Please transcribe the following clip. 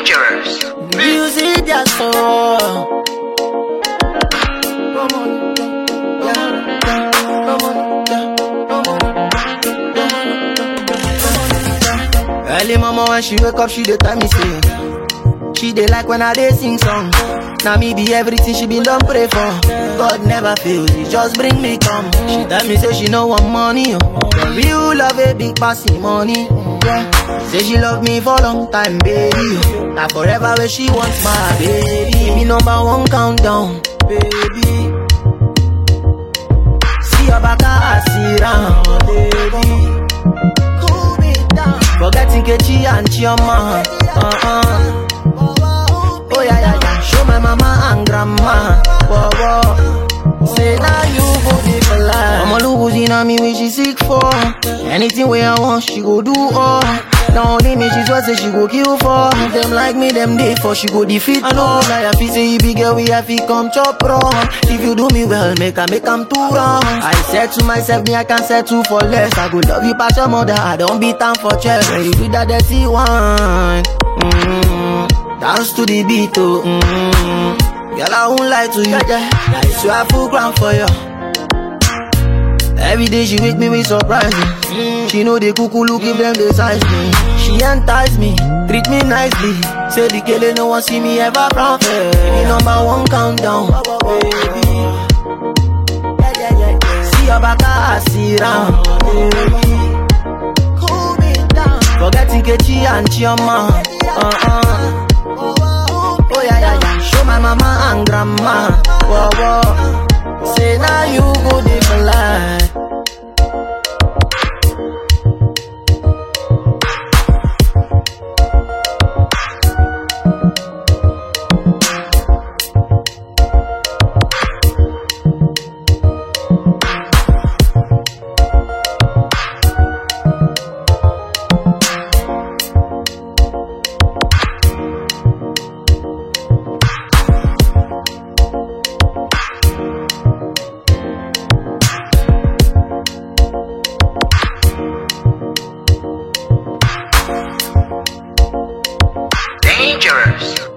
Dangerous. Music just so. Early mama when she wake up, she dey tell me say she dey like when I dey sing song. Now me be everything she been done pray for. God never fails, he just bring me come. She tell me say she no want money, the real love a big passy money. Yeah, say she love me for long time, baby. Now forever where she wants my baby. Give me #1 countdown, baby. See your back, I see round, baby. Forgetting Kechi and Chioma. Oh yeah, yeah, yeah. Show my mama and grandma. Whoa, whoa. Say now you go dey for life. Mama lose in me when she sick for. Anything where I want, she go do all. Now only me she swear say she go kill for. Them like me, them day for she go defeat. I know like I feel say you big girl, we have to come chop wrong. If you do me well, make am too wrong. I said to myself, me I can't settle for less. I go love you past your mother, I don't beat time for chest. When you do that dirty one, dance to the beat, oh. Girl, I won't lie to you, yeah. I swear I full ground for you. Every day she wake me with surprises. She know the cuckoo look if them they size me. She entice me, treat me nicely. Say the killer no one see me ever profit. Baby, #1 countdown, baby. See your back, I see round, baby. Cool me down. Forgetting Kechi and Chioma. Oh yeah, yeah, yeah. Show my mama and grandma. Whoa, whoa. Say now you go dey for life. Dangerous.